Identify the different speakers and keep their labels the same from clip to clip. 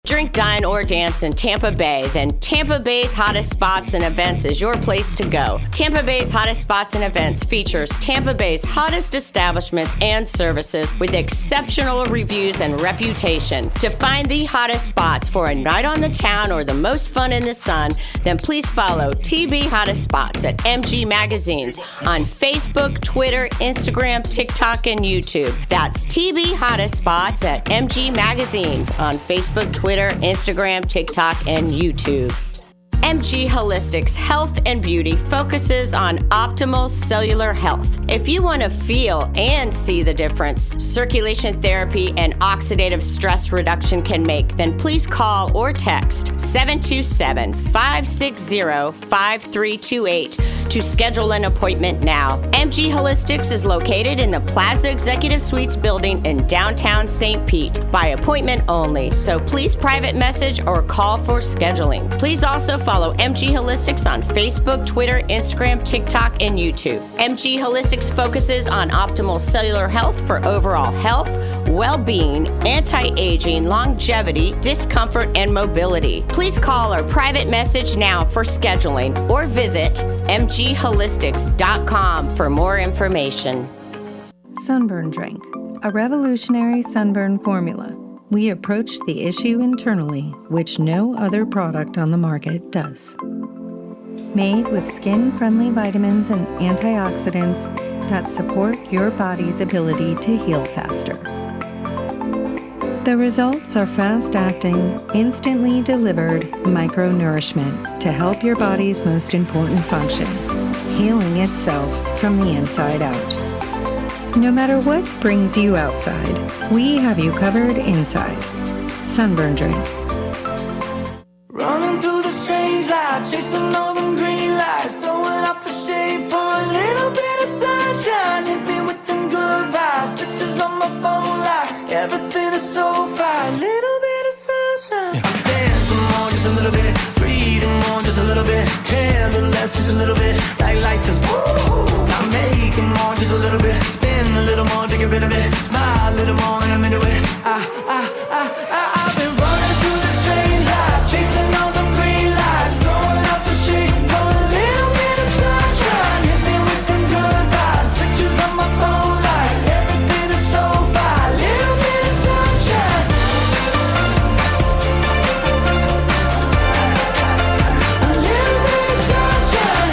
Speaker 1: Drink, dine, or dance in Tampa Bay? Then Tampa Bay's Hottest Spots and Events is your place to go. Tampa Bay's Hottest Spots and Events features Tampa Bay's hottest establishments and services with exceptional reviews and reputation. To find the hottest spots for a night on the town or the most fun in the sun, then please follow TB Hottest Spots at MG Magazines on Facebook, Twitter, Instagram, TikTok, and YouTube. That's TB Hottest Spots at MG Magazines on Facebook, Twitter, Instagram, TikTok, and YouTube. MG Holistics Health and Beauty focuses on optimal cellular health. If you want to feel and see the difference circulation therapy and oxidative stress reduction can make, then please call or text 727-560-5328 to schedule an appointment now. MG Holistics is located in the Plaza Executive Suites building in downtown St. Pete by appointment only, so please private message or call for scheduling. Please also follow MG Holistics on Facebook, Twitter, Instagram, TikTok, and YouTube. MG Holistics focuses on optimal cellular health for overall health, well-being, anti-aging, longevity, discomfort, and mobility. Please call or private message now for scheduling or visit mgholistics.com for more information.
Speaker 2: Sunburn Drink, a revolutionary sunburn formula. We approach the issue internally, which no other product on the market does. Made with skin-friendly vitamins and antioxidants that support your body's ability to heal faster. The results are fast-acting, instantly delivered micronourishment to help your body's most important function, healing itself from the inside out. No matter what brings you outside, we have you covered inside. Sunburn Drink.
Speaker 3: Running through the strange life, chasing all them green lights, throwing out the shade for a little bit of sunshine. Hippie with them good vibes, pictures on my phone lights, everything is so fine. Little bit of sunshine. I'm dancing more, just a little bit, breathing more, just a little bit, care a little less, just a little bit, like life is woo. I'm making more, just a little bit, spin a little more to get rid of it, smile a little more and I'm into it. I've been running through the strange life, chasing all the green lights, throwing out the shade for a little bit of sunshine. Hit me with them good vibes, pictures on my phone like everything is so fine. Little bit of sunshine. A little bit of sunshine.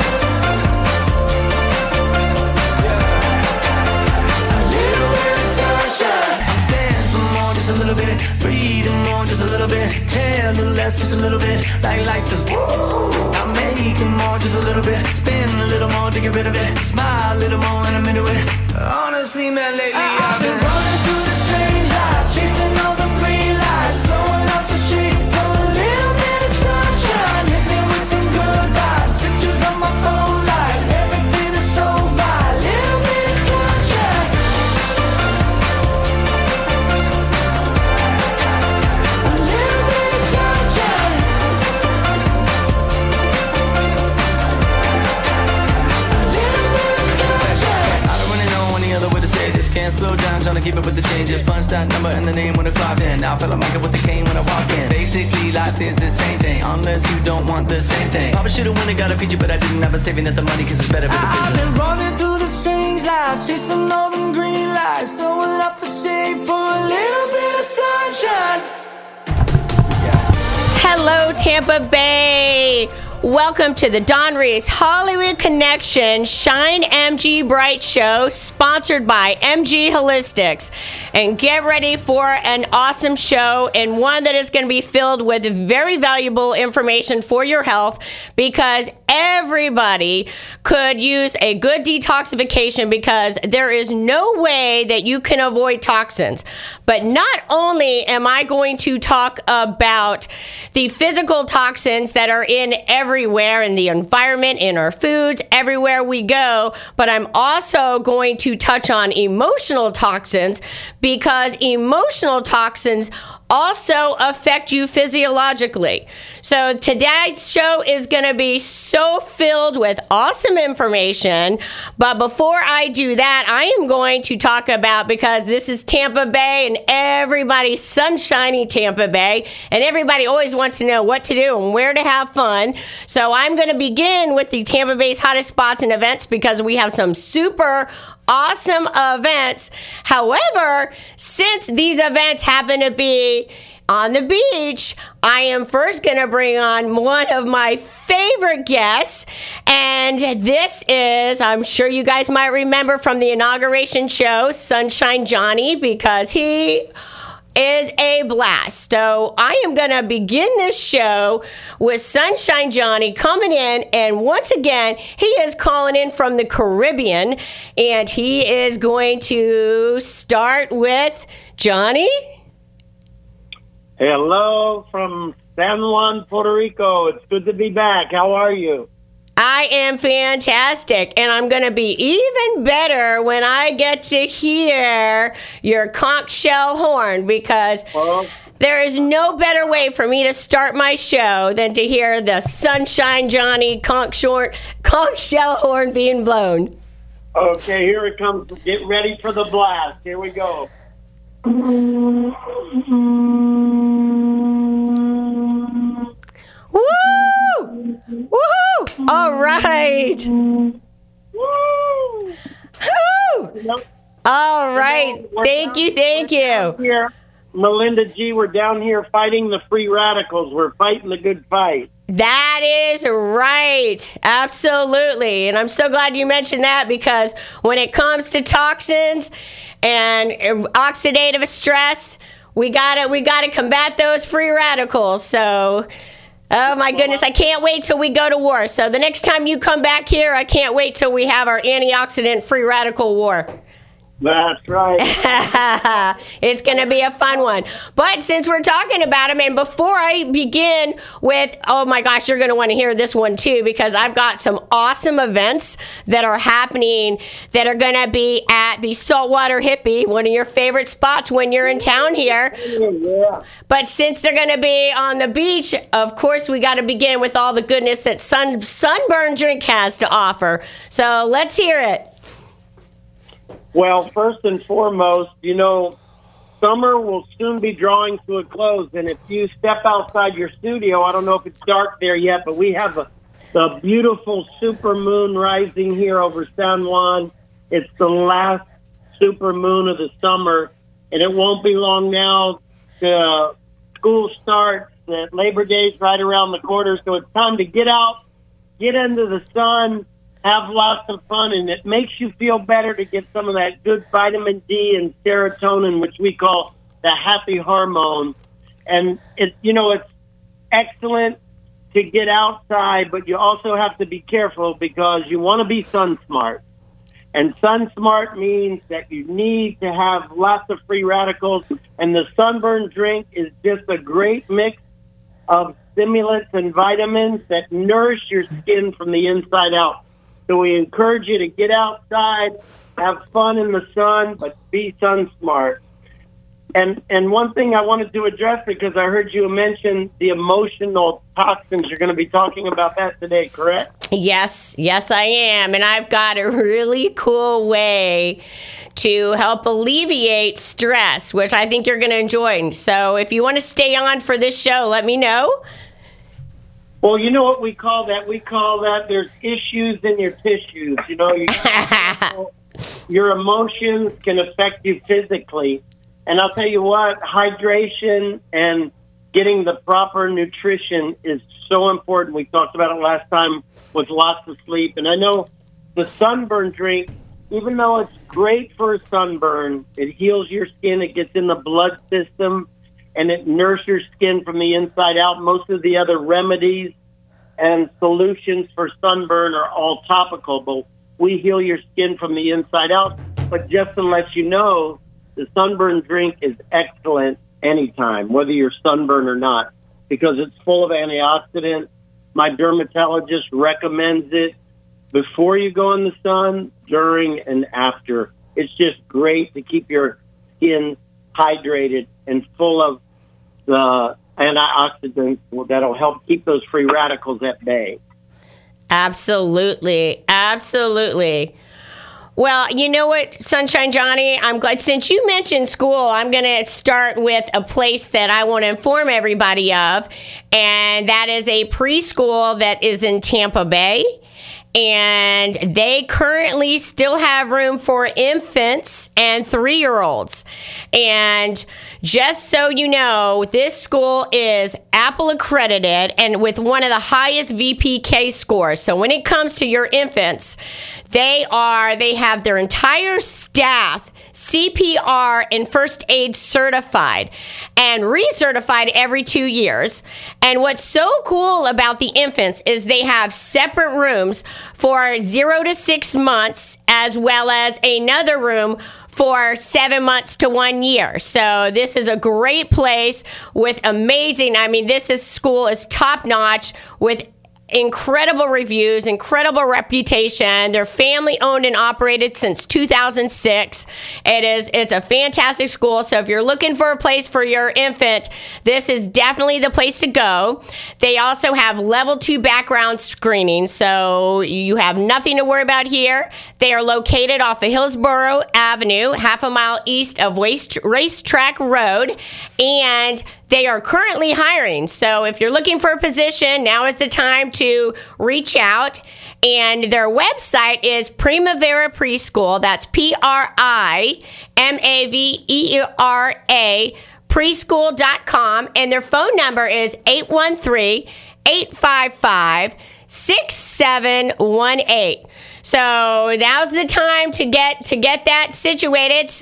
Speaker 3: A little bit, breathing more, just a little bit, care a little less, just a little bit, like life is woo. I'm making more, just a little bit, spin a little more to get rid of it, smile a little more and I'm into it. Honestly, man, lately I've been running through the strange life, chasing all the green lights, throwing out the shade for a little bit of sunshine. Hit me with them good vibes, pictures on my phone like everything is so fine. Little bit of sunshine. Can't slow down, trying to keep up with the changes. Punch that number and the name when I clock in. Now I feel like Michael with the cane when I walk in. Basically, life is the same thing, unless you don't want the same thing. Probably should've won and got a feature, but I didn't. I've been saving up the money cause it's better for the business. I've been running through the strange life, chasing all them green lights, throwing up the shade for a little bit of sunshine.
Speaker 1: Hello, Tampa Bay. Welcome to the Don Reese Hollywood Connection Shine MG Bright Show, sponsored by MG Holistics. And get ready for an awesome show, and one that is going to be filled with very valuable information for your health, because everybody could use a good detoxification, because there is no way that you can avoid toxins. But not only am I going to talk about the physical toxins that are in everywhere in the environment, in our foods, everywhere we go, but I'm also going to touch on emotional toxins, because emotional toxins also affect you physiologically. So today's show is going to be so filled with awesome information. But before I do that, I am going to talk about, because this is Tampa Bay and everybody's sunshiny Tampa Bay, and everybody always wants to know what to do and where to have fun. So I'm going to begin with the Tampa Bay's hottest spots and events, because we have some super awesome events. However, since these events happen to be on the beach, I am first going to bring on one of my favorite guests. And this is, I'm sure you guys might remember from the inauguration show, Sunshine Johnny, because he is a blast. So I am going to begin this show with Sunshine Johnny coming in, and once again, he is calling in from the Caribbean, and he is going to start with Johnny.
Speaker 4: Hello from San Juan, Puerto Rico. It's good to be back. How are you?
Speaker 1: I am fantastic, and I'm going to be even better when I get to hear your conch shell horn, because there is no better way for me to start my show than to hear the Sunshine Johnny conch shell horn being blown.
Speaker 4: Okay, here it comes. Get ready for the blast. Here we go.
Speaker 1: Woo! Woohoo! All right.
Speaker 4: Woo!
Speaker 1: Woo! All right. Thank you.
Speaker 4: Here, Melinda G., we're down here fighting the free radicals. We're fighting the good fight.
Speaker 1: That is right. Absolutely. And I'm so glad you mentioned that, because when it comes to toxins and oxidative stress, we gotta combat those free radicals. So, oh my goodness, I can't wait till we go to war. So the next time you come back here, I can't wait till we have our antioxidant free radical war.
Speaker 4: That's right.
Speaker 1: It's going to be a fun one. But since we're talking about them, and before I begin with, oh my gosh, you're going to want to hear this one too, because I've got some awesome events that are happening that are going to be at the Saltwater Hippie, one of your favorite spots when you're in town here.
Speaker 4: Yeah.
Speaker 1: But since they're going to be on the beach, of course, we got to begin with all the goodness that Sunburn Drink has to offer. So let's hear it.
Speaker 4: Well, first and foremost, summer will soon be drawing to a close. And if you step outside your studio, I don't know if it's dark there yet, but we have the beautiful super moon rising here over San Juan. It's the last super moon of the summer, and it won't be long now. School starts. Labor Day's right around the corner, so it's time to get out, get into the sun, have lots of fun, and it makes you feel better to get some of that good vitamin D and serotonin, which we call the happy hormone. And it's excellent to get outside, but you also have to be careful, because you want to be sun smart. And sun smart means that you need to have lots of free radicals, and the Sunburn drink is just a great mix of stimulants and vitamins that nourish your skin from the inside out. So we encourage you to get outside, have fun in the sun, but be sun smart. And one thing I wanted to address, because I heard you mention the emotional toxins. You're going to be talking about that today, correct?
Speaker 1: Yes, I am. And I've got a really cool way to help alleviate stress, which I think you're going to enjoy. So if you want to stay on for this show, let me know.
Speaker 4: Well, you know what we call that? We call that there's issues in your tissues. Your emotions can affect you physically. And I'll tell you what, hydration and getting the proper nutrition is so important. We talked about it last time with lots of sleep. And I know the Sunburn drink, even though it's great for a sunburn, it heals your skin, it gets in the blood system, and it nourishes your skin from the inside out. Most of the other remedies and solutions for sunburn are all topical, but we heal your skin from the inside out. But just to let you know, the Sunburn drink is excellent anytime, whether you're sunburned or not, because it's full of antioxidants. My dermatologist recommends it before you go in the sun, during, and after. It's just great to keep your skin hydrated and full of antioxidants that'll help keep those free radicals at bay.
Speaker 1: Absolutely. Absolutely. Well, you know what, Sunshine Johnny, I'm glad, since you mentioned school, I'm going to start with a place that I want to inform everybody of, and that is a preschool that is in Tampa Bay. And they currently still have room for infants and 3-year-olds. And just so you know, this school is Apple accredited and with one of the highest VPK scores. So when it comes to your infants, they have their entire staff CPR and first aid certified and recertified every 2 years. And what's so cool about the infants is they have separate rooms for 0 to 6 months, as well as another room for 7 months to 1 year. So this is a great place with amazing, school is top notch with incredible reviews, incredible reputation. They're family owned and operated since 2006. It's a fantastic school. So if you're looking for a place for your infant, this is definitely the place to go. They also have level 2 background screening. So you have nothing to worry about here. They are located off of Hillsborough Avenue, half a mile east of Racetrack Road, and they are currently hiring. So if you're looking for a position, now is the time to reach out. And their website is Primavera Preschool. That's Primavera, preschool.com. And their phone number is 813-855-6718. So now's the time to get that situated.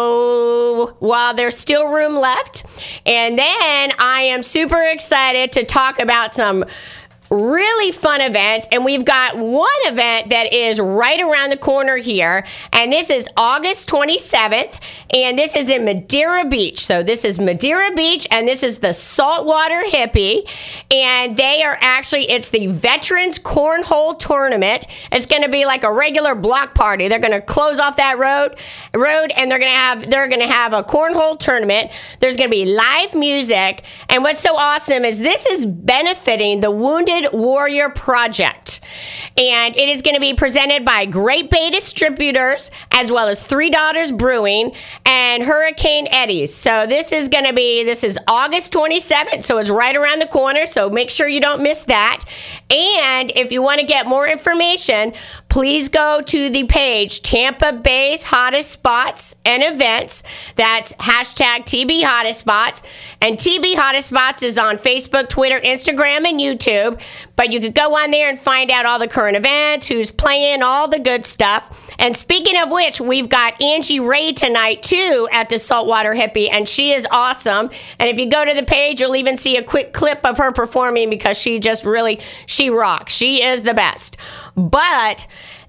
Speaker 1: So while there's still room left, and then I am super excited to talk about some really fun events, and we've got one event that is right around the corner here, and this is August 27th, and this is in Madeira Beach. So this is Madeira Beach, and this is the Saltwater Hippie, and it's the Veterans Cornhole Tournament. It's going to be like a regular block party. They're going to close off that road, and they're going to have a cornhole tournament. There's going to be live music, and what's so awesome is this is benefiting the Wounded Warrior Project, and it is going to be presented by Great Bay Distributors, as well as Three Daughters Brewing and Hurricane Eddies. So this is August 27th, so it's right around the corner, so make sure you don't miss that. And if you want to get more information, please go to the page Tampa Bay's Hottest Spots and Events. That's hashtag TB Hottest Spots. And TB Hottest Spots is on Facebook, Twitter, Instagram, and YouTube. But you could go on there and find out all the current events, who's playing, all the good stuff. And speaking of which, we've got Angie Ray tonight, too, at the Saltwater Hippie, and she is awesome. And if you go to the page, you'll even see a quick clip of her performing because she rocks. She is the best. But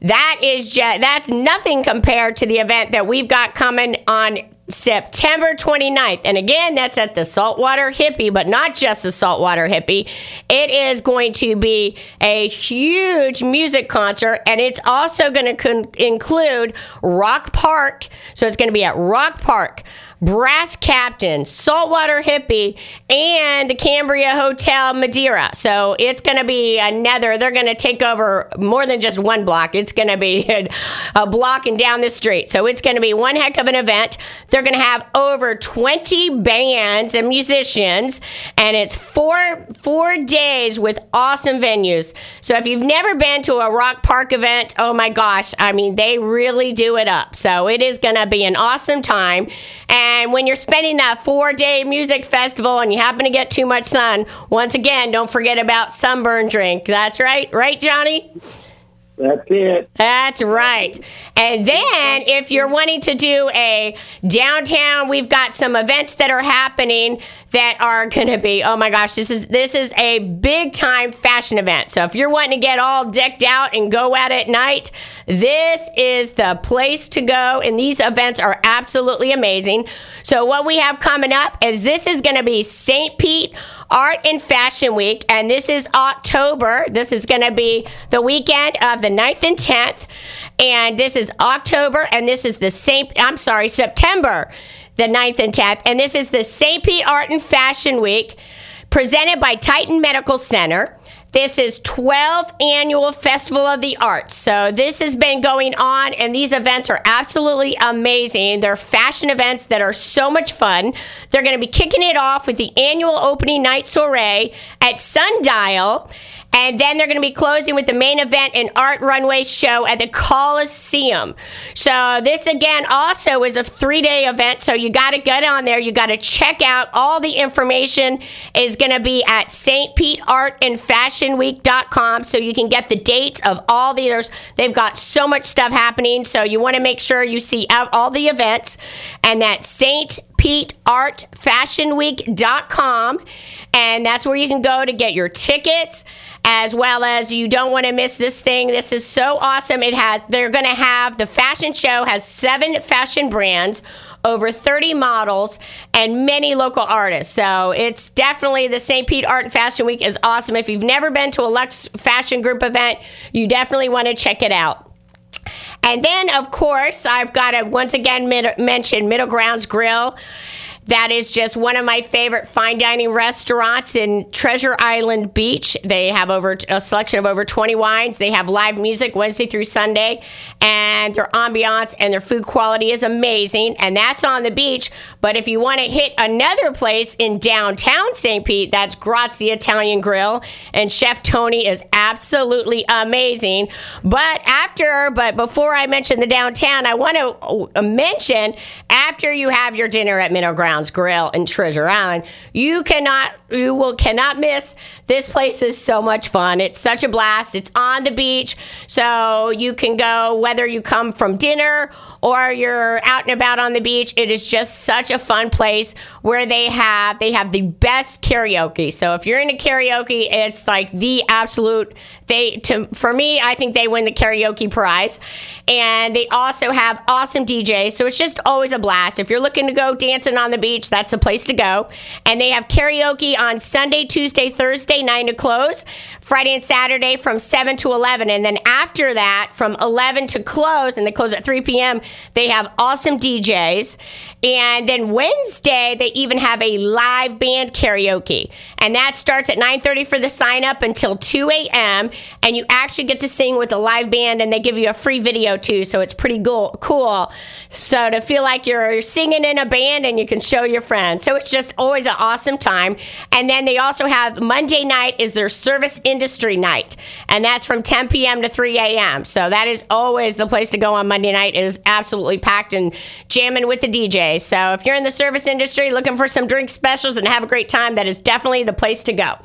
Speaker 1: that's nothing compared to the event that we've got coming on September 29th. And again, that's at the Saltwater Hippie, but not just the Saltwater Hippie. It is going to be a huge music concert, and it's also going to include Rock Park. So it's going to be at Rock Park, Brass Captain, Saltwater Hippie, and the Cambria Hotel Madeira. So it's going to be they're going to take over more than just one block. It's going to be a block and down the street. So it's going to be one heck of an event. They're going to have over 20 bands and musicians, and it's four days with awesome venues. So if you've never been to a Rock Park event, oh my gosh, they really do it up. So it is going to be an awesome time. And when you're spending that 4-day music festival and you happen to get too much sun, once again, don't forget about Sunburn Drink. That's right. Right, Johnny?
Speaker 4: That's it.
Speaker 1: That's right. And then if you're wanting to do a downtown, we've got some events that are happening that are going to be, oh my gosh, this is a big time fashion event. So if you're wanting to get all decked out and go out at night, this is the place to go. And these events are absolutely amazing. So what we have coming up is this is going to be St. Pete Art and Fashion Week, and this is October. This is going to be the weekend of the 9th and 10th, and this is October, and this is September. the 9th and 10th. And this is the St. Pete Art and Fashion Week presented by Titan Medical Center. This is 12th Annual Festival of the Arts. So this has been going on, and these events are absolutely amazing. They're fashion events that are so much fun. They're going to be kicking it off with the annual opening night soiree at Sundial, and then they're going to be closing with the main event and art runway show at the Coliseum. So this, again, also is a 3-day event, so you got to get on there. You got to check out all the information is going to be at stpeteartandfashionweek.com, so you can get the dates of all the others. They've got so much stuff happening, so you want to make sure you see out all the events, and that's stpeteartfashionweek.com, and that's where you can go to get your tickets, as well as you don't want to miss this thing. This is so awesome. They're going to have, the fashion show has 7 fashion brands, over 30 models, and many local artists. So it's definitely, the St. Pete Art and Fashion Week is awesome. If you've never been to a Lux Fashion Group event, you definitely want to check it out. And then, of course, I've got to once again mention Middle Grounds Grill. That is just one of my favorite fine dining restaurants in Treasure Island Beach. They have a selection of over 20 wines. They have live music Wednesday through Sunday, and their ambiance and their food quality is amazing, and that's on the beach. But if you want to hit another place in downtown St. Pete, that's Grazie Italian Grill, and Chef Tony is absolutely amazing. But before I mention the downtown, I want to mention, after you have your dinner at Middle Grounds Grill in Treasure Island, you cannot miss. This place is so much fun. It's such a blast. It's on the beach, so you can go whether you come from dinner or you're out and about on the beach. It is just such a fun place where they have the best karaoke. So if you're into karaoke, it's like the absolute. For me, I think they win the karaoke prize. And they also have awesome DJs, so it's just always a blast. If you're looking to go dancing on the beach, that's the place to go. And they have karaoke on Sunday, Tuesday, Thursday, 9 to close, Friday and Saturday from 7 to 11. And then after that, from 11 to close, and they close at 3 p.m., they have awesome DJs. And then Wednesday, they even have a live band karaoke. And that starts at 9:30 for the sign up until 2 a.m. And you actually get to sing with a live band, and they give you a free video too, so it's pretty cool. So to feel like you're singing in a band and you can show your friends. So it's just always an awesome time. And then they also have Monday night is their service industry night, and that's from 10 p.m. to 3 a.m. So that is always the place to go on Monday night. It is absolutely packed and jamming with the DJ. So if you're in the service industry looking for some drink specials and have a great time, that is definitely the place to go.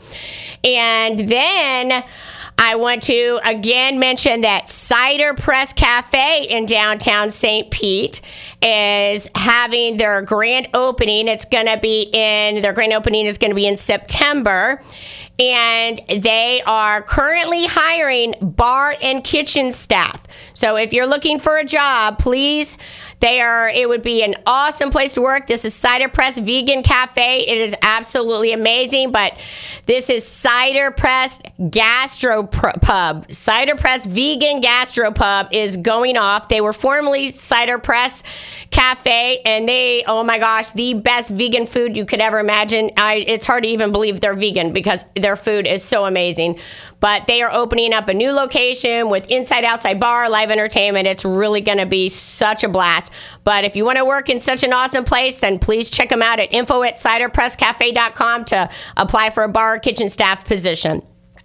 Speaker 1: And then I want to again mention that Cider Press Cafe in downtown St. Pete is having their grand opening. Their grand opening is going to be in September. And they are currently hiring bar and kitchen staff. So if you're looking for a job, please, it would be an awesome place to work. This is Cider Press Vegan Cafe. It is absolutely amazing, but this is Cider Press Gastropub. Cider Press Vegan Gastropub is going off. They were formerly Cider Press Cafe, and oh my gosh, the best vegan food you could ever imagine. It's hard to even believe they're vegan because their food is so amazing. But they are opening up a new location with inside-outside bar, live entertainment. It's really going to be such a blast. But if you want to work in such an awesome place, then please check them out at info@ciderpresscafe.com to apply for a bar or kitchen staff position.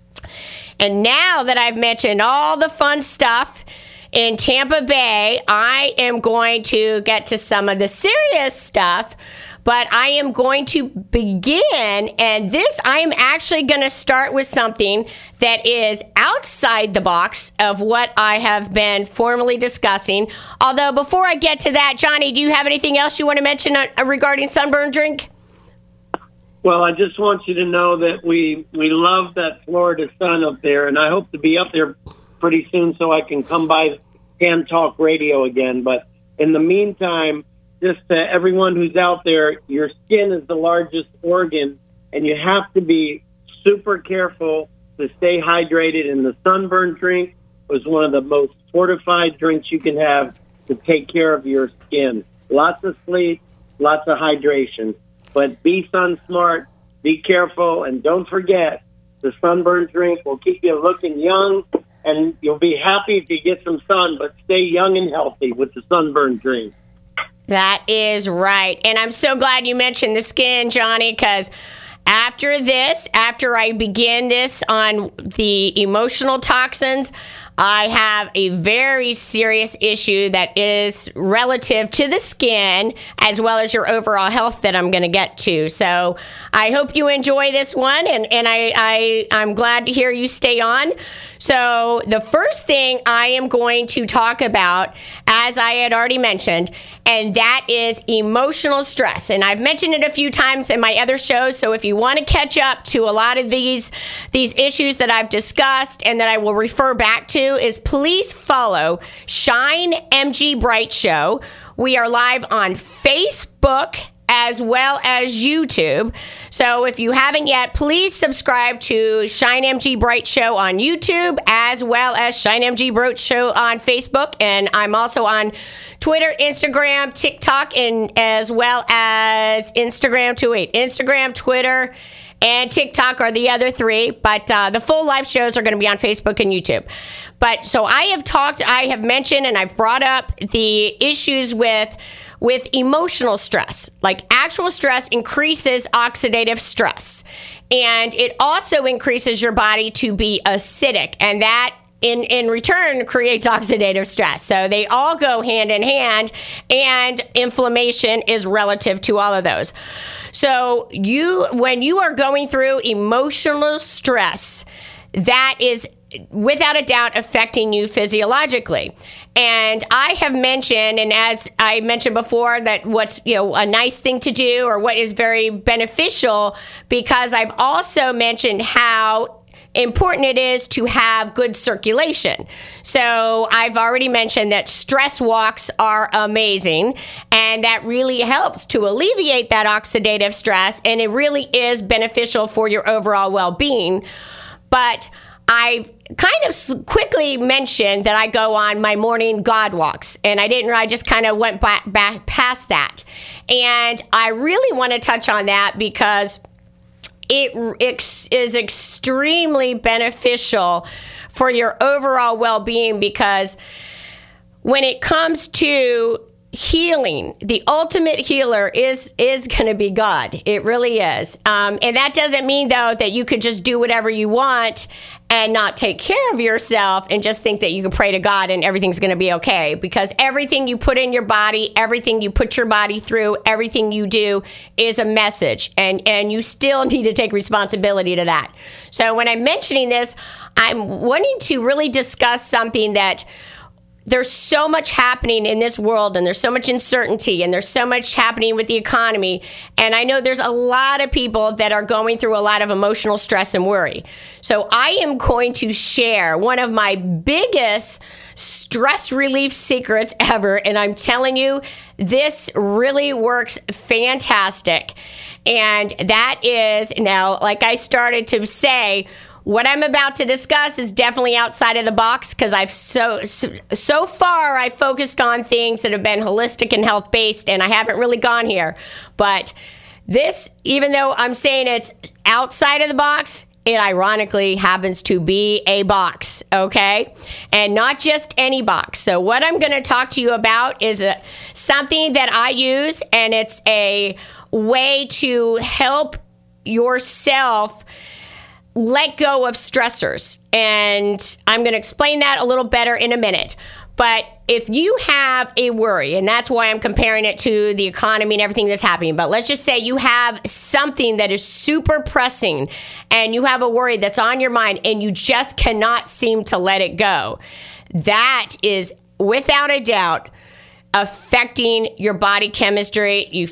Speaker 1: And now that I've mentioned all the fun stuff in Tampa Bay, I am going to get to some of the serious stuff. But I am going to begin, and I am actually going to start with something that is outside the box of what I have been formally discussing. Although before I get to that, Johnny, do you have anything else you want to mention regarding Sunburn Drink?
Speaker 4: Well, I just want you to know that we love that Florida sun up there, and I hope to be up there pretty soon so I can come by Can Talk Radio again. But in the meantime, just to everyone who's out there, your skin is the largest organ, and you have to be super careful to stay hydrated. And the Sunburn Drink was one of the most fortified drinks you can have to take care of your skin. Lots of sleep, lots of hydration. But be sun smart, be careful, and don't forget, the sunburn drink will keep you looking young, and you'll be happy if you get some sun, but stay young and healthy with the sunburn drink.
Speaker 1: That is right. And I'm so glad you mentioned the skin, Johnny, because after I begin this on the emotional toxins, I have a very serious issue that is relative to the skin as well as your overall health that I'm going to get to. So I hope you enjoy this one, and I'm glad to hear you stay on. So the first thing I am going to talk about, as I had already mentioned, and that is emotional stress. And I've mentioned it a few times in my other shows, so if you want to catch up to a lot of these issues that I've discussed and that I will refer back to, is please follow Shine MG Bright Show. We are live on Facebook as well as YouTube. So if you haven't yet, please subscribe to Shine MG Bright Show on YouTube as well as Shine MG Bright Show on Facebook. And I'm also on Twitter, Instagram, TikTok, and as well as Instagram, Twitter, and TikTok are the other three, but the full live shows are going to be on Facebook and YouTube. But so I have mentioned, and I've brought up the issues with emotional stress. Like, actual stress increases oxidative stress, and it also increases your body to be acidic, and that in return creates oxidative stress. So they all go hand in hand, and inflammation is relative to all of those. So when you are going through emotional stress, that is without a doubt affecting you physiologically. And I have mentioned, and as I mentioned before, that what's a nice thing to do or what is very beneficial, because I've also mentioned how important it is to have good circulation. So I've already mentioned that stress walks are amazing, and that really helps to alleviate that oxidative stress, and it really is beneficial for your overall well-being. But I've kind of quickly mentioned that I go on my morning God walks, and I just kind of went back past that. And I really want to touch on that because it is extremely beneficial for your overall well-being, because when it comes to healing, the ultimate healer is going to be God. It really is. And that doesn't mean, though, that you could just do whatever you want and not take care of yourself and just think that you can pray to God and everything's going to be okay. Because everything you put in your body, everything you put your body through, everything you do is a message. And you still need to take responsibility to that. So when I'm mentioning this, I'm wanting to really discuss something that there's so much happening in this world, and there's so much uncertainty, and there's so much happening with the economy. And I know there's a lot of people that are going through a lot of emotional stress and worry. So I am going to share one of my biggest stress relief secrets ever. And I'm telling you, this really works fantastic. And that is, now, like I started to say, what I'm about to discuss is definitely outside of the box, because I've so far I focused on things that have been holistic and health-based, and I haven't really gone here. But this, even though I'm saying it's outside of the box, it ironically happens to be a box, okay? And not just any box. So what I'm going to talk to you about is something that I use, and it's a way to help yourself let go of stressors. And I'm going to explain that a little better in a minute. But if you have a worry, and that's why I'm comparing it to the economy and everything that's happening, but let's just say you have something that is super pressing, and you have a worry that's on your mind, and you just cannot seem to let it go, that is without a doubt affecting your body chemistry. You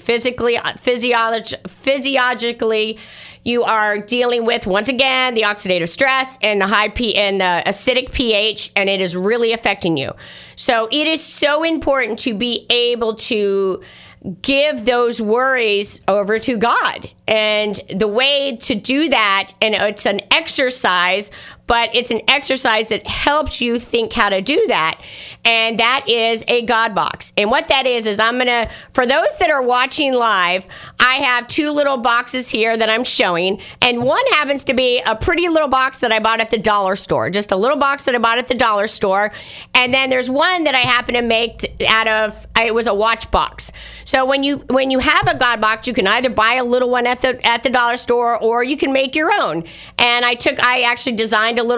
Speaker 1: physiologically, you are dealing with, once again, the oxidative stress and the the acidic pH, and it is really affecting you. So it is so important to be able to give those worries over to God. And the way to do that, and it's an exercise, but it's an exercise that helps you think how to do that. And that is a God box. And what that is for those that are watching live, I have 2 little boxes here that I'm showing. And one happens to be a pretty little box that I bought at the dollar store, just a little box that I bought at the dollar store. And then there's one that I happen to make it was a watch box. So when you have a God box, you can either buy a little one at the dollar store, or you can make your own. And I actually designed a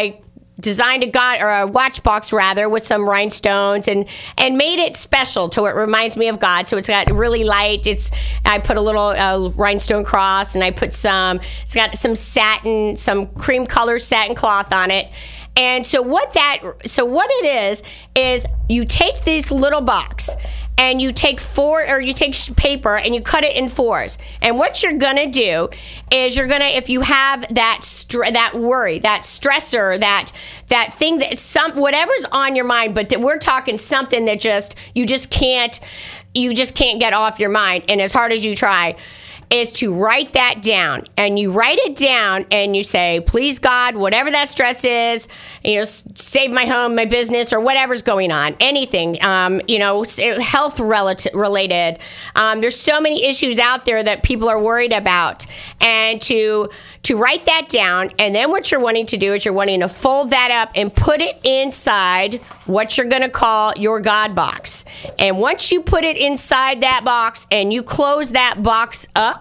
Speaker 1: watch box rather, with some rhinestones and made it special to it reminds me of God. So it's got really light. I put a little rhinestone cross, and it's got some cream color satin cloth on it. And so what it is you take this little box, and you take paper and you cut it in 4s. And what you're going to do is if you have that worry, that stressor, that thing whatever's on your mind, but that we're talking something that you just can't get off your mind. And as hard as you try, is to write that down. And you write it down and you say, please God, whatever that stress is, save my home, my business, or whatever's going on, anything, health related. There's so many issues out there that people are worried about. And to write that down, and then what you're wanting to do is you're wanting to fold that up and put it inside what you're going to call your God box. And once you put it inside that box and you close that box up,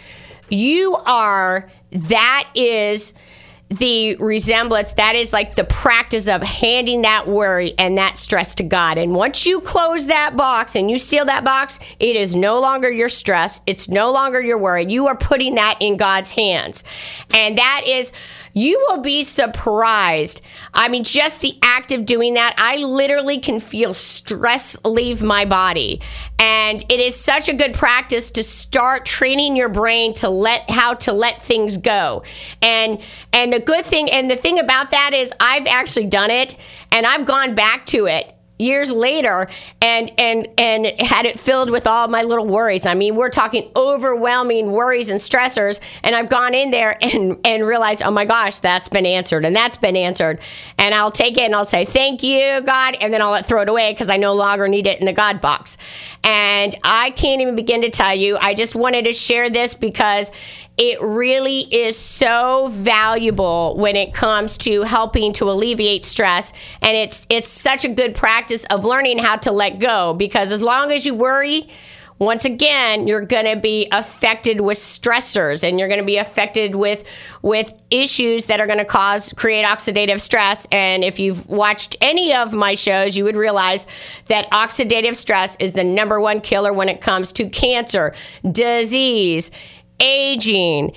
Speaker 1: that is the resemblance, that is like the practice of handing that worry and that stress to God. And once you close that box and you seal that box, it is no longer your stress. It's no longer your worry. You are putting that in God's hands. And you will be surprised. I mean, just the act of doing that, I literally can feel stress leave my body. And it is such a good practice to start training your brain how to let things go. And the good thing, and the thing about that is I've actually done it, and I've gone back to it years later and had it filled with all my little worries. I mean, we're talking overwhelming worries and stressors, and I've gone in there and realized, oh my gosh, that's been answered, and that's been answered. And I'll take it and I'll say, thank you, God, and then I'll throw it away because I no longer need it in the God box. And I can't even begin to tell you, I just wanted to share this because it really is so valuable when it comes to helping to alleviate stress. And it's such a good practice of learning how to let go, because as long as you worry, once again, you're going to be affected with stressors, and you're going to be affected with issues that are going to create oxidative stress. And if you've watched any of my shows, you would realize that oxidative stress is the number one killer when it comes to cancer, disease, aging.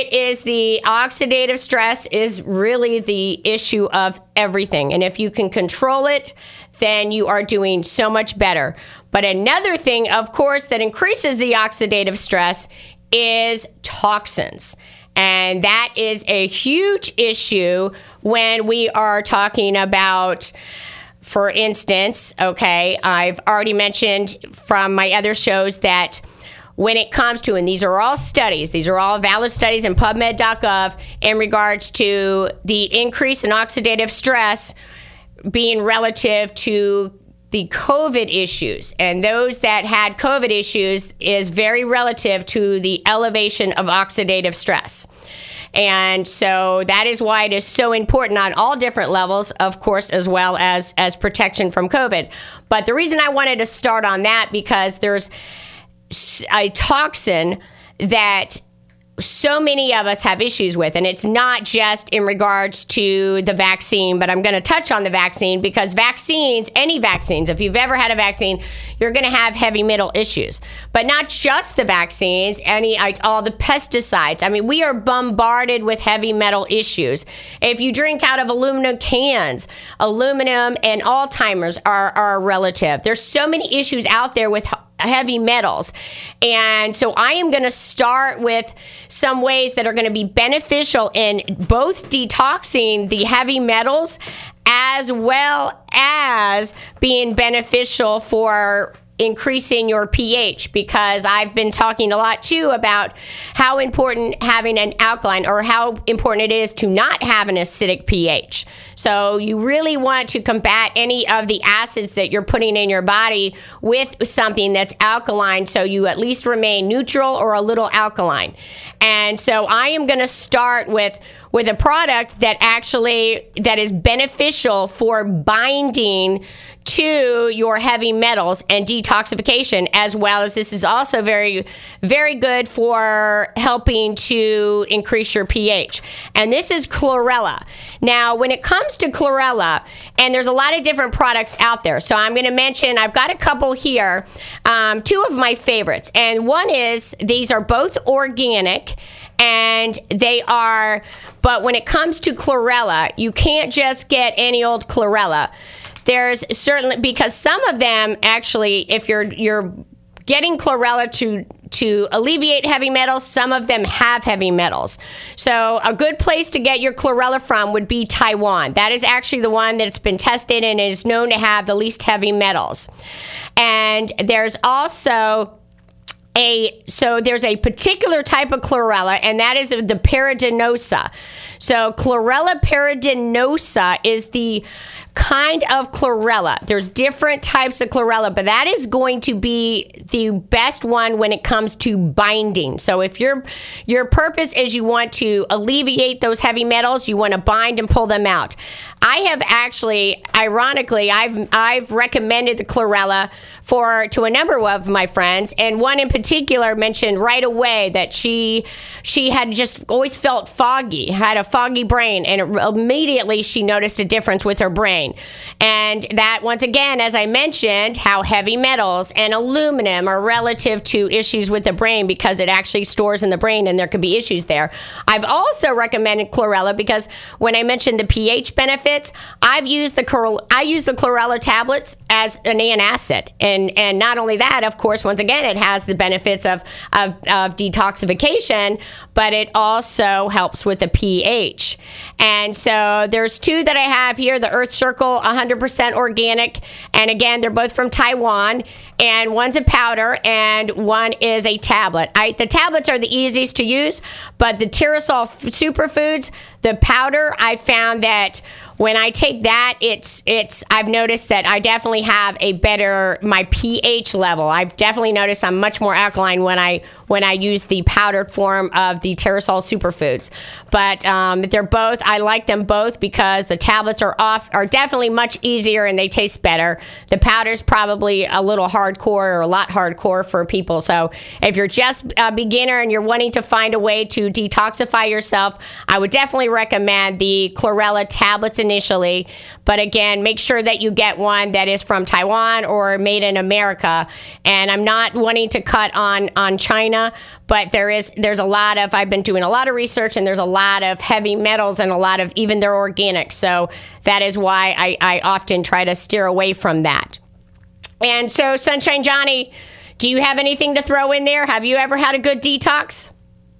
Speaker 1: The oxidative stress is really the issue of everything. And if you can control it, then you are doing so much better. But another thing, of course, that increases the oxidative stress is toxins. And that is a huge issue when we are talking about, for instance, I've already mentioned from my other shows that when it comes to, and these are all studies, these are all valid studies in PubMed.gov in regards to the increase in oxidative stress being relative to the COVID issues. And those that had COVID issues is very relative to the elevation of oxidative stress. And so that is why it is so important on all different levels, of course, as well as protection from COVID. But the reason I wanted to start on that, because there's a toxin that so many of us have issues with, and it's not just in regards to the vaccine, but I'm going to touch on the vaccine because any vaccines, if you've ever had a vaccine, you're going to have heavy metal issues. But not just the vaccines, all the pesticides. I mean, we are bombarded with heavy metal issues. If you drink out of aluminum cans, aluminum and Alzheimer's are relative. There's so many issues out there with heavy metals. And so I am going to start with some ways that are going to be beneficial in both detoxing the heavy metals as well as being beneficial for increasing your pH, because I've been talking a lot too about how important having an alkaline, or how important it is to not have an acidic pH. So you really want to combat any of the acids that you're putting in your body with something that's alkaline, so you at least remain neutral or a little alkaline. And so I am going to start with a product that is beneficial for binding to your heavy metals and detoxification, as well as this is also very, very good for helping to increase your pH. And this is chlorella. Now, when it comes to chlorella, and there's a lot of different products out there, so I'm going to mention, I've got a couple here, two of my favorites. And one is, these are both organic, and but when it comes to chlorella, you can't just get any old chlorella. There's certainly, because some of them actually, if you're getting chlorella to alleviate heavy metals, some of them have heavy metals. So a good place to get your chlorella from would be Taiwan. That is actually the one that's been tested and is known to have the least heavy metals. And there's also there's a particular type of chlorella, and that is the peridinosa. So chlorella peridinosa is the kind of chlorella. There's different types of chlorella, but that is going to be the best one when it comes to binding. So if your purpose is you want to alleviate those heavy metals, you want to bind and pull them out. I have actually, ironically, I've recommended the chlorella to a number of my friends, and one in particular mentioned right away that she had just always felt foggy, had a foggy brain, and immediately she noticed a difference with her brain. And that, once again, as I mentioned, how heavy metals and aluminum are relative to issues with the brain, because it actually stores in the brain and there could be issues there. I've also recommended chlorella because when I mentioned the pH benefits, I use the chlorella tablets as an antacid. And not only that, of course, once again, it has the benefits of detoxification, but it also helps with the pH. And so there's two that I have here, the Earth Circle 100% organic. And again, they're both from Taiwan. And one's a powder and one is a tablet. The tablets are the easiest to use, but the Terasol Superfoods, the powder, I found that when I take that, I've noticed that I definitely have my pH level. I've definitely noticed I'm much more alkaline when I use the powdered form of the Terasol Superfoods. But I like them both because the tablets are definitely much easier and they taste better. The powder's probably a little hardcore, or a lot hardcore for people. So if you're just a beginner and you're wanting to find a way to detoxify yourself, I would definitely recommend the chlorella tablets initially. But again, make sure that you get one that is from Taiwan or made in America. And I'm not wanting to cut on China, but there's a lot of, I've been doing a lot of research, and there's a lot of heavy metals and a lot of, even they're organic. So that is why I often try to steer away from that. And so, Sunshine Johnny, do you have anything to throw in there? Have you ever had a good detox?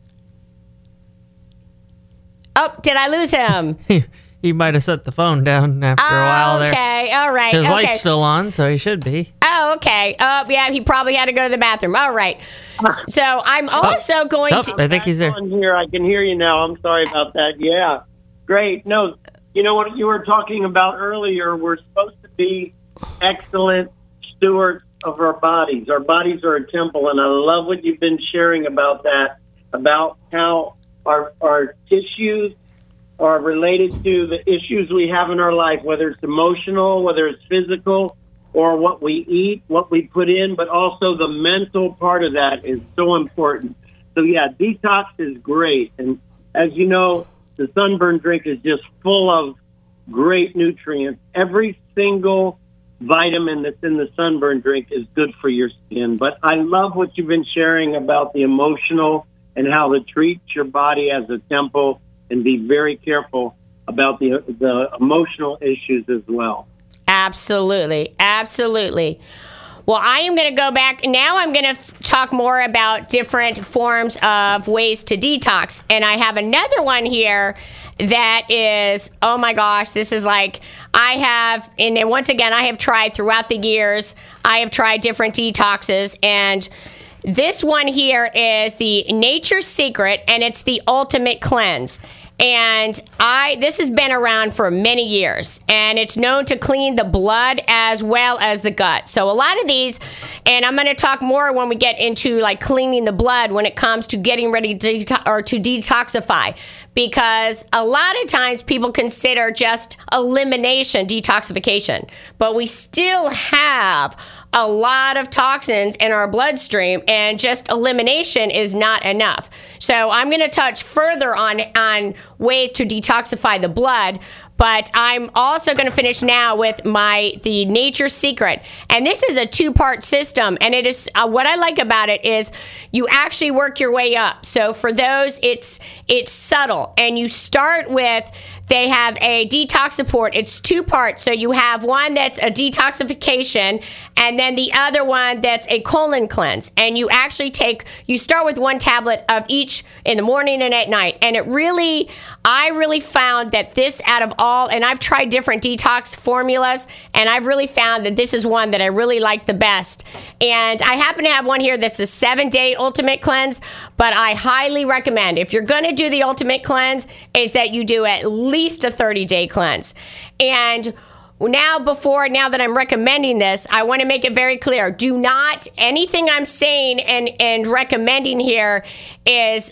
Speaker 1: Oh, did I lose him?
Speaker 5: He might have set the phone down after a while there.
Speaker 1: Okay, all right.
Speaker 5: His light's still on, so he should be.
Speaker 1: Oh, okay. Oh, yeah, he probably had to go to the bathroom. All right. So I'm also going to...
Speaker 5: I think he's there.
Speaker 4: Here, I can hear you now. I'm sorry about that. Yeah, great. No, you know what you were talking about earlier? We're supposed to be excellent stewards of our bodies. Our bodies are a temple, and I love what you've been sharing about that, about how our tissues are related to the issues we have in our life, whether it's emotional, whether it's physical, or what we eat, what we put in, but also the mental part of that is so important. So, yeah, detox is great. And as you know, the Sunburn drink is just full of great nutrients. Every single vitamin that's in the Sunburn drink is good for your skin. But I love what you've been sharing about the emotional and how to treat your body as a temple, and be very careful about the emotional issues as well.
Speaker 1: Absolutely. Absolutely. Well, I am going to go back. Now I'm going to talk more about different forms of ways to detox. And I have another one here that is, oh my gosh, this is like, and then once again, I have tried throughout the years, I have tried different detoxes, and this one here is the Nature's Secret, and it's the Ultimate Cleanse. And this has been around for many years, and it's known to clean the blood as well as the gut. So a lot of these, and I'm going to talk more when we get into like cleaning the blood when it comes to getting ready to detoxify, because a lot of times people consider just elimination detoxification, but we still have a lot of toxins in our bloodstream, and just elimination is not enough. So I'm going to touch further on ways to detoxify the blood, but I'm also going to finish now with the Nature's Secret. And this is a 2-part system, and it is what I like about it is you actually work your way up. So for those, it's subtle, and you start with, they have a detox support. It's 2 parts. So you have one that's a detoxification, and then the other one that's a colon cleanse. And you actually you start with 1 tablet of each in the morning and at night. And I really found that this, out of all, and I've tried different detox formulas, and I've really found that this is one that I really like the best. And I happen to have one here that's a 7-day Ultimate Cleanse, but I highly recommend, if you're going to do the Ultimate Cleanse, is that you do at least a 30-day cleanse. And now that I'm recommending this, I want to make it very clear. Anything I'm saying and recommending here is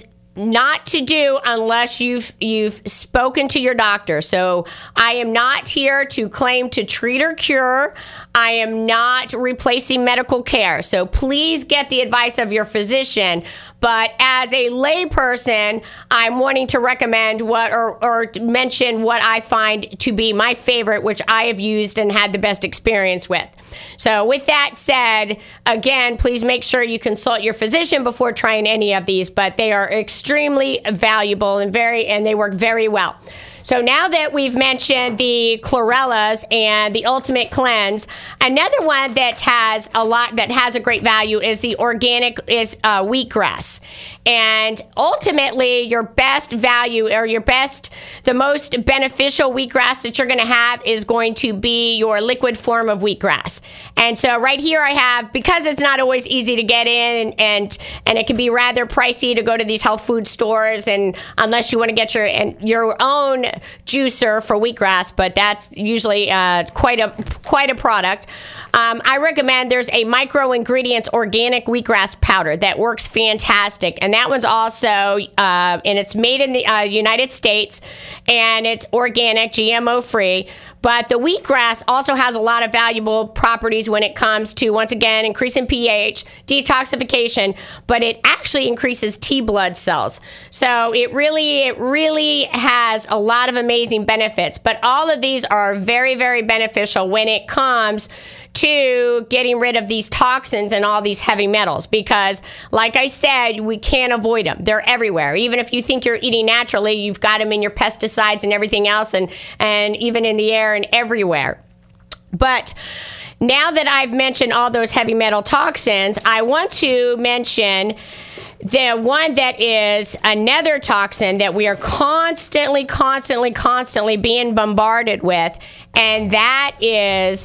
Speaker 1: not to do unless you've spoken to your doctor. So I am not here to claim to treat or cure. I am not replacing medical care. So please get the advice of your physician. But as a layperson, I'm wanting to recommend or mention what I find to be my favorite, which I have used and had the best experience with. So with that said, again, please make sure you consult your physician before trying any of these, but they are extremely valuable and they work very well. So now that we've mentioned the chlorellas and the Ultimate Cleanse, another one that has a great value is the wheatgrass. And ultimately, your best value, or the most beneficial wheatgrass that you're going to have is going to be your liquid form of wheatgrass. And so right here I have, because it's not always easy to get in, and it can be rather pricey to go to these health food stores, and unless you want to get your own juicer for wheatgrass, but that's usually quite a product. I recommend there's a Micro Ingredients organic wheatgrass powder that works fantastic, and that one's also and it's made in the United States, and it's organic, GMO free. But the wheatgrass also has a lot of valuable properties when it comes to, once again, increasing pH, detoxification, but it actually increases T blood cells. So it really has a lot of amazing benefits. But all of these are very, very beneficial when it comes to getting rid of these toxins and all these heavy metals, because like I said, we can't avoid them. They're everywhere. Even if you think you're eating naturally, you've got them in your pesticides and everything else, and even in the air and everywhere. But now that I've mentioned all those heavy metal toxins, I want to mention the one that is another toxin that we are constantly being bombarded with, and that is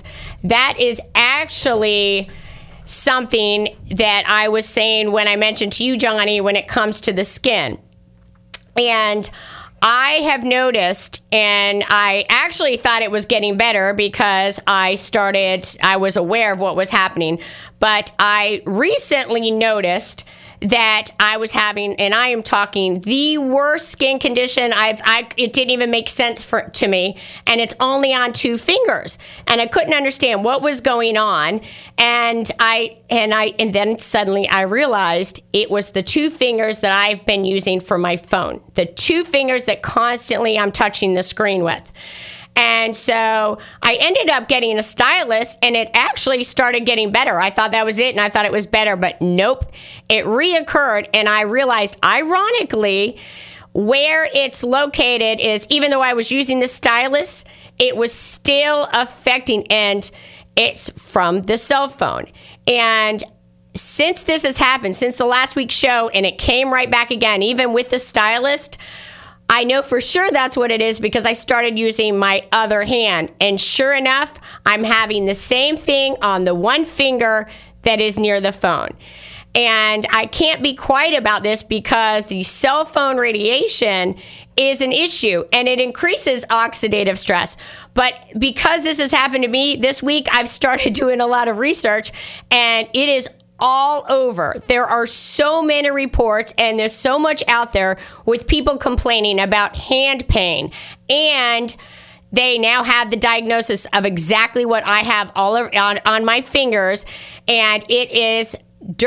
Speaker 1: actually something that I was saying when I mentioned to you, Johnny, when it comes to the skin. And I have noticed, and I actually thought it was getting better because I was aware of what was happening, but I recently noticed that I was having, and I am talking the worst skin condition it didn't even make sense to me, and it's only on 2 fingers, and I couldn't understand what was going on, and then suddenly I realized it was the 2 fingers that I've been using for my phone, the 2 fingers that constantly I'm touching the screen with. And so I ended up getting a stylus, and it actually started getting better. I thought that was it, and I thought it was better, but nope. It reoccurred, and I realized, ironically, where it's located is, even though I was using the stylus, it was still affecting, and It's from the cell phone. And since this has happened, since the last week's show, and it came right back again, even with the stylist, I know for sure that's what it is because I started using my other hand. And sure enough, I'm having the same thing on the one finger that is near the phone. And I can't be quiet about this because the cell phone radiation is an issue and it increases oxidative stress. But because this has happened to me this week, I've started doing a lot of research and it is all over. There are so many reports and there's so much out there with people complaining about hand pain, and they now have the diagnosis of exactly what I have all on my fingers, and it is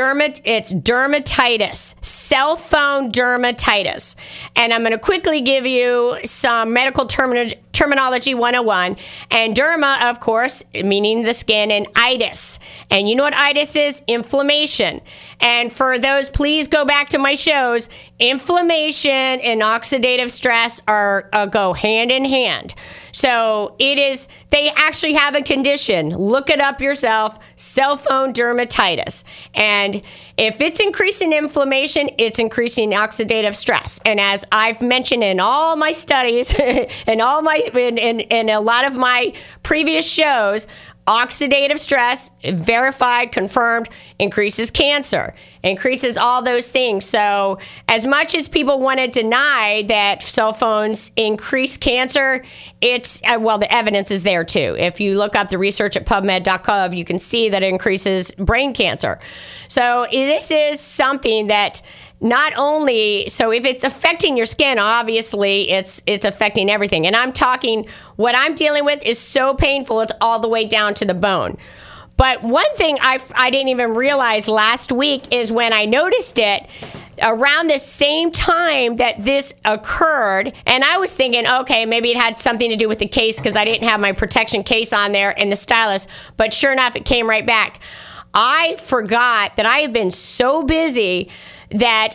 Speaker 1: dermatitis, cell phone dermatitis. And I'm going to quickly give you some medical terminology 101. And derma, of course, meaning the skin, and itis. And you know what itis is? Inflammation. And for those, please go back to my shows. Inflammation and oxidative stress go hand in hand. So they actually have a condition. Look it up yourself, cell phone dermatitis. And if it's increasing inflammation, it's increasing oxidative stress. And as I've mentioned in all my studies and in a lot of my previous shows, oxidative stress, verified, confirmed, increases cancer, increases all those things. So as much as people want to deny that cell phones increase cancer, the evidence is there too. If you look up the research at PubMed.gov, you can see that it increases brain cancer. So this is something that not only, so if it's affecting your skin, obviously it's affecting everything. And I'm talking, what I'm dealing with is so painful, it's all the way down to the bone. But one thing I didn't even realize last week is when I noticed it, around the same time that this occurred, and I was thinking, okay, maybe it had something to do with the case because I didn't have my protection case on there and the stylus, but sure enough, it came right back. I forgot that I have been so busy that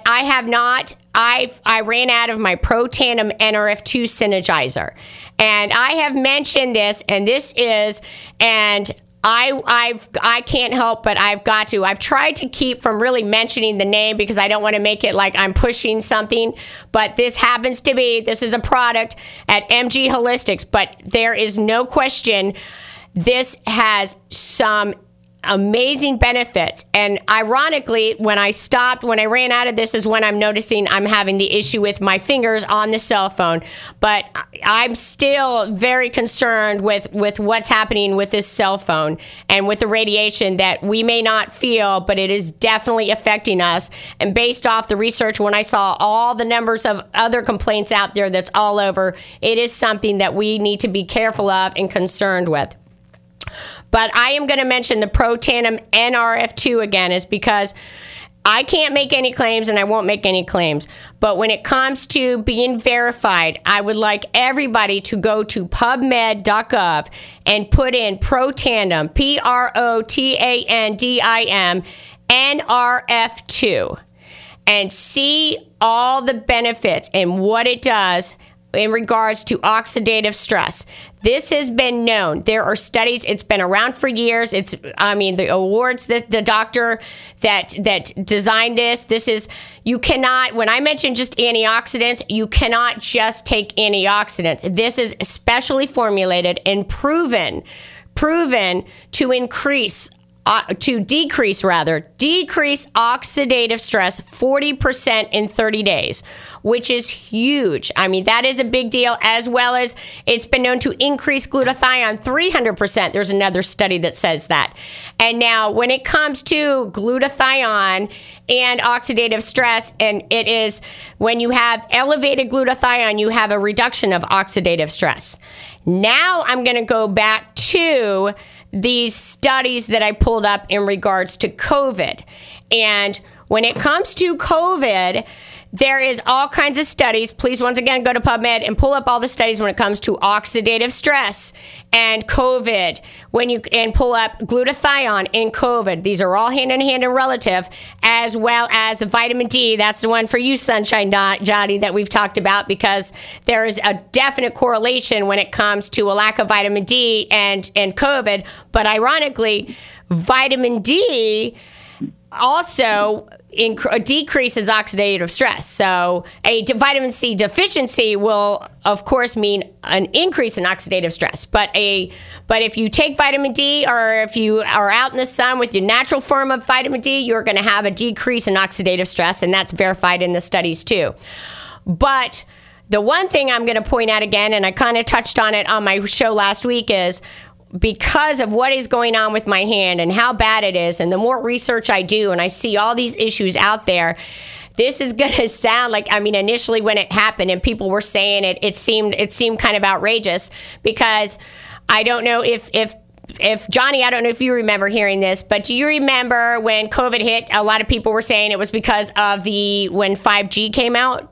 Speaker 1: I ran out of my Pro Tandem NRF2 Synergizer. And I have mentioned this, and I can't help but I've got to. I've tried to keep from really mentioning the name because I don't want to make it like I'm pushing something, but this is a product at MG Holistics, but there is no question this has some amazing benefits. And ironically, when I ran out of this is when I'm noticing I'm having the issue with my fingers on the cell phone. But I'm still very concerned with what's happening with this cell phone and with the radiation that we may not feel, but it is definitely affecting us. And based off the research, when I saw all the numbers of other complaints out there that's all over, it is something that we need to be careful of and concerned with. But I am going to mention the Pro Tandem NRF2 again is because I can't make any claims and I won't make any claims. But when it comes to being verified, I would like everybody to go to PubMed.gov and put in Pro Tandem, PROTANDIM, NRF2, and see all the benefits and what it does in regards to oxidative stress. This has been known. There are studies. It's been around for years. The awards that the doctor that designed this is, you cannot, when I mention just antioxidants, you cannot just take antioxidants. This is specially formulated and proven to decrease oxidative stress 40% in 30 days, which is huge. I mean, that is a big deal, as well as it's been known to increase glutathione 300%. There's another study that says that. And now when it comes to glutathione and oxidative stress, and it is when you have elevated glutathione, you have a reduction of oxidative stress. Now I'm going to go back to these studies that I pulled up in regards to COVID. And when it comes to COVID, there is all kinds of studies. Please, once again, go to PubMed and pull up all the studies when it comes to oxidative stress and COVID. And pull up glutathione in COVID. These are all hand in hand and relative, as well as the vitamin D. That's the one for you, Sunshine Johnny, that we've talked about, because there is a definite correlation when it comes to a lack of vitamin D and COVID. But ironically, vitamin D also decreases oxidative stress. So a vitamin C deficiency will, of course, mean an increase in oxidative stress. But if you take vitamin D, or if you are out in the sun with your natural form of vitamin D, you're going to have a decrease in oxidative stress, and that's verified in the studies too. But the one thing I'm going to point out again, and I kind of touched on it on my show last week, is because of what is going on with my hand and how bad it is, and the more research I do and I see all these issues out there, this is going to sound like, initially when it happened and people were saying it seemed kind of outrageous, because I don't know if Johnny, I don't know if you remember hearing this, but do you remember when COVID hit, a lot of people were saying it was because of when 5G came out?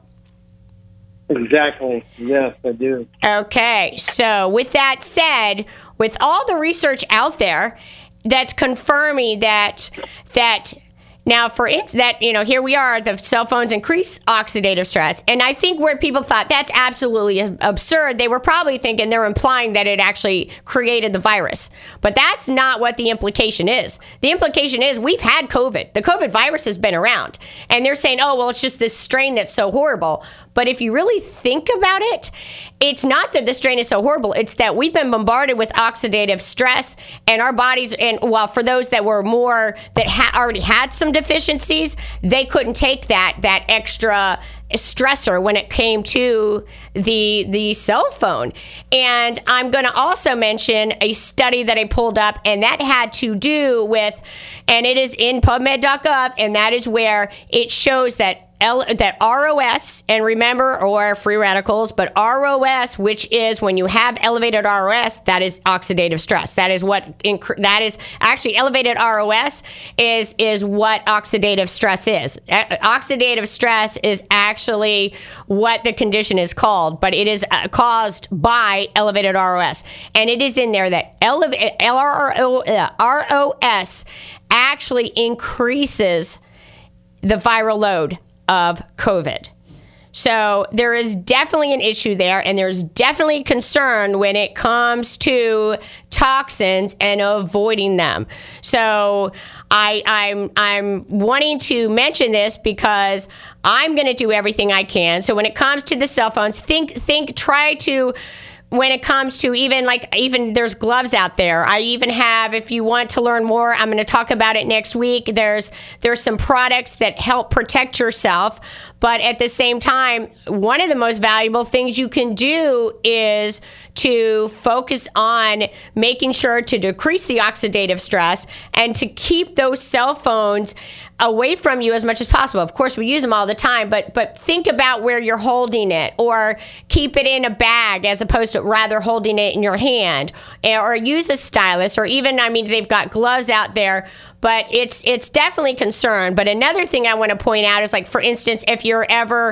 Speaker 4: Exactly. Yes, I do. Okay.
Speaker 1: So with that said, with all the research out there that's confirming that now, for instance, that, here we are, the cell phones increase oxidative stress. And I think where people thought that's absolutely absurd, they were probably thinking they're implying that it actually created the virus. But that's not what the implication is. The implication is we've had COVID. The COVID virus has been around. And they're saying, oh, well, it's just this strain that's so horrible. But if you really think about it, it's not that the strain is so horrible. It's that we've been bombarded with oxidative stress, and our bodies, for those that were already had some deficiencies, they couldn't take that extra stressor when it came to the cell phone. And I'm going to also mention a study that I pulled up, and that had to do with, and it is in PubMed.gov, and that is where it shows that ROS, and remember, or free radicals, but ROS, which is when you have elevated ROS, that is oxidative stress. That is actually elevated ROS is what oxidative stress is. Oxidative stress is actually what the condition is called, but it is caused by elevated ROS. And it is in there that ROS actually increases the viral load of COVID. So there is definitely an issue there, and there's definitely concern when it comes to toxins and avoiding them. So I'm wanting to mention this because I'm going to do everything I can. So when it comes to the cell phones, try to. When it comes to even there's gloves out there. I even have, if you want to learn more, I'm going to talk about it next week. There's some products that help protect yourself. But at the same time, one of the most valuable things you can do is to focus on making sure to decrease the oxidative stress and to keep those cell phones away from you as much as possible. Of course, we use them all the time, but think about where you're holding it, or keep it in a bag as opposed to rather holding it in your hand, or use a stylus, or even, they've got gloves out there, but it's definitely concern. But another thing I want to point out is, like, for instance, if you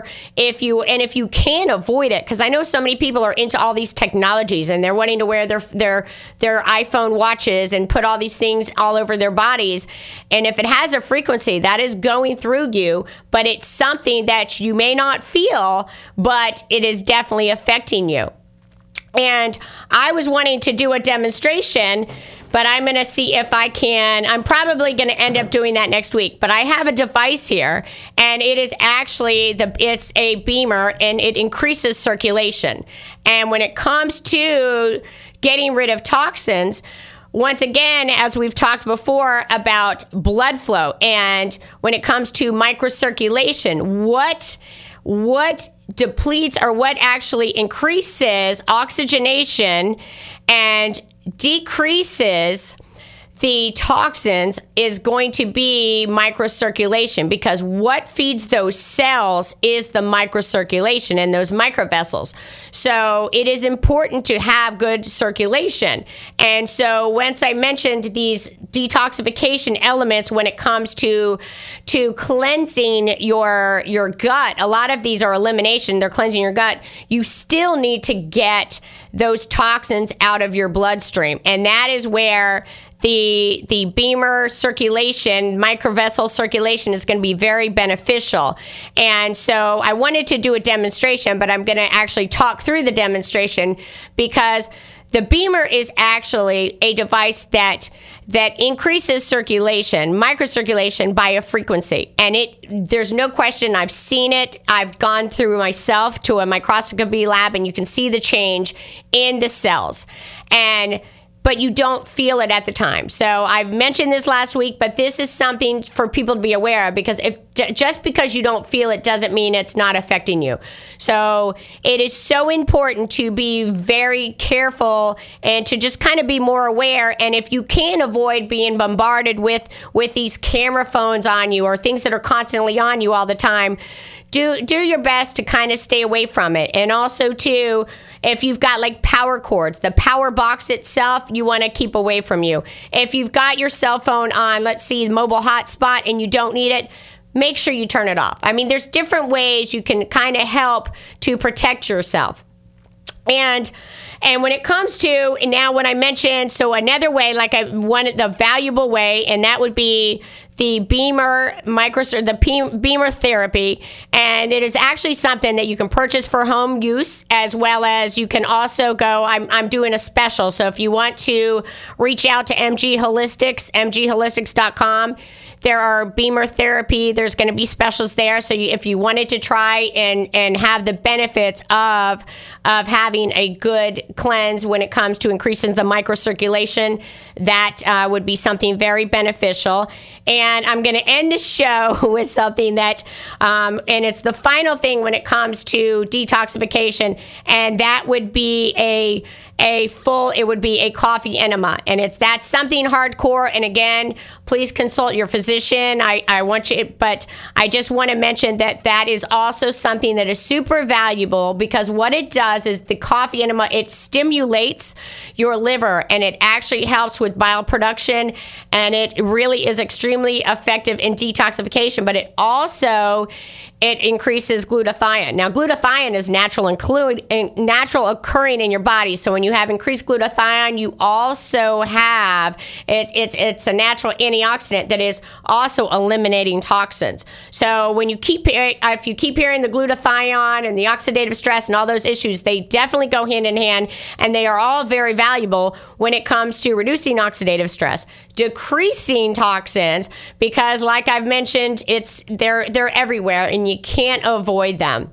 Speaker 1: can avoid it, because I know so many people are into all these technologies and they're wanting to wear their iPhone watches and put all these things all over their bodies. And if it has a frequency that is going through you, but it's something that you may not feel, but it is definitely affecting you. And I was wanting to do a demonstration, but I'm going to see if I can. I'm probably going to end up doing that next week. But I have a device here, and it is actually it's a beamer, and it increases circulation. And when it comes to getting rid of toxins, once again, as we've talked before about blood flow, and when it comes to microcirculation, what depletes, or what actually increases oxygenation and decreases the toxins is going to be microcirculation, because what feeds those cells is the microcirculation and those microvessels. So it is important to have good circulation. And so once I mentioned these detoxification elements when it comes to cleansing your gut, a lot of these are elimination, they're cleansing your gut. You still need to get those toxins out of your bloodstream. And that is where the BEMER circulation, microvessel circulation, is going to be very beneficial. And so I wanted to do a demonstration, but I'm going to actually talk through the demonstration, because the BEMER is actually a device that increases circulation, microcirculation, by a frequency. And there's no question, I've seen it. I've gone through myself to a microscopy lab, and you can see the change in the cells. But you don't feel it at the time. So I've mentioned this last week, but this is something for people to be aware of, because just because you don't feel it doesn't mean it's not affecting you. So it is so important to be very careful and to just kind of be more aware. And if you can avoid being bombarded with these camera phones on you, or things that are constantly on you all the time, do your best to kind of stay away from it. And also, too, if you've got like power cords, the power box itself, you want to keep away from you. If you've got your cell phone on, let's see, mobile hotspot, and you don't need it, make sure you turn it off. I mean, there's different ways you can kind of help to protect yourself. And when it comes to, now when I mentioned, so another way, the valuable way, and that would be the BEMER BEMER therapy. And it is actually something that you can purchase for home use, as well as you can also go, I'm doing a special. So if you want to reach out to MG Holistics, mgholistics.com, there are BEMER therapy. There's going to be specials there. So if you wanted to try and have the benefits of having a good cleanse when it comes to increasing the microcirculation, that would be something very beneficial. And I'm going to end the show with something that, and it's the final thing when it comes to detoxification, and that would be a coffee enema. And that's something hardcore. And again, please consult your physician. I want you, but I just want to mention that is also something that is super valuable, because what it does is the coffee enema, it stimulates your liver, and it actually helps with bile production, and it really is extremely effective in detoxification. But it increases glutathione. Now, glutathione is natural occurring in your body. So when you have increased glutathione, you also have it's a natural antioxidant that is also eliminating toxins. So when if you keep hearing the glutathione and the oxidative stress and all those issues, they definitely go hand in hand, and they are all very valuable when it comes to reducing oxidative stress, decreasing toxins, because like I've mentioned, they're everywhere, and you can't avoid them.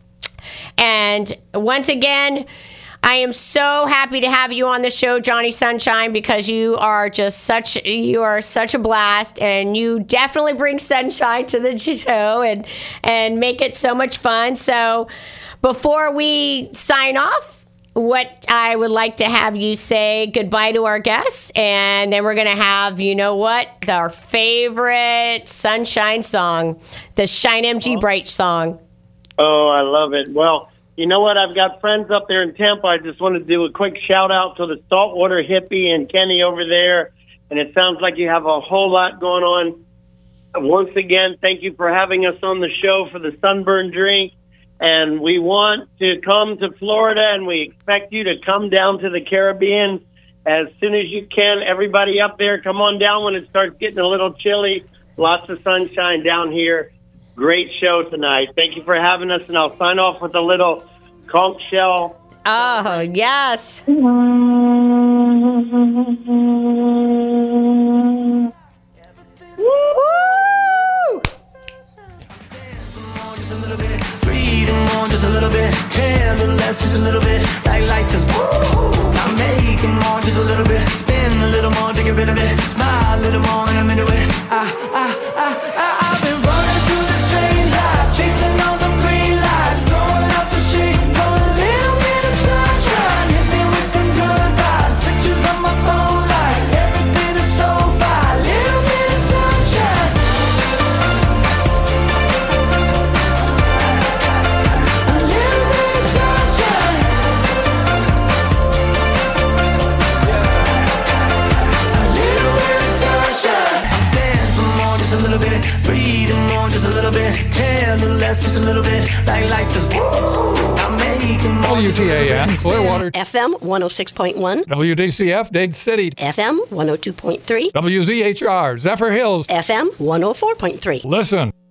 Speaker 1: And once again, I am so happy to have you on the show, Johnny Sunshine, because you are such a blast, and you definitely bring sunshine to the show and make it so much fun. So before we sign off, what I would like to have you say goodbye to our guests, and then we're going to have, our favorite sunshine song, the Shine MG Bright song.
Speaker 4: Oh, I love it. Well, you know what? I've got friends up there in Tampa. I just want to do a quick shout out to the Saltwater Hippie and Kenny over there. And it sounds like you have a whole lot going on. Once again, thank you for having us on the show for the Sunburn Drink. And we want to come to Florida, and we expect you to come down to the Caribbean as soon as you can. Everybody up there, come on down when it starts getting a little chilly. Lots of sunshine down here. Great show tonight. Thank you for having us, and I'll sign off with a little conch shell.
Speaker 1: Oh, yes.
Speaker 3: Just a little bit, care a little less, just a little bit, like life is woo. I make it more, just a little bit, spin a little more, take a bit of it, smile a little more, and I'm into it. I've been running through this strange life, chasing all the green lights, going out to shade for a little bit of sunshine. Hit me with them good vibes, pictures on my phone, like everything is so a little less, just a little bit, like life is I'm making more.
Speaker 6: WTAN, Clearwater.
Speaker 7: FM 106.1.
Speaker 6: WDCF, Dade City.
Speaker 7: FM 102.3.
Speaker 6: WZHR, Zephyr Hills.
Speaker 7: FM 104.3.
Speaker 6: Listen.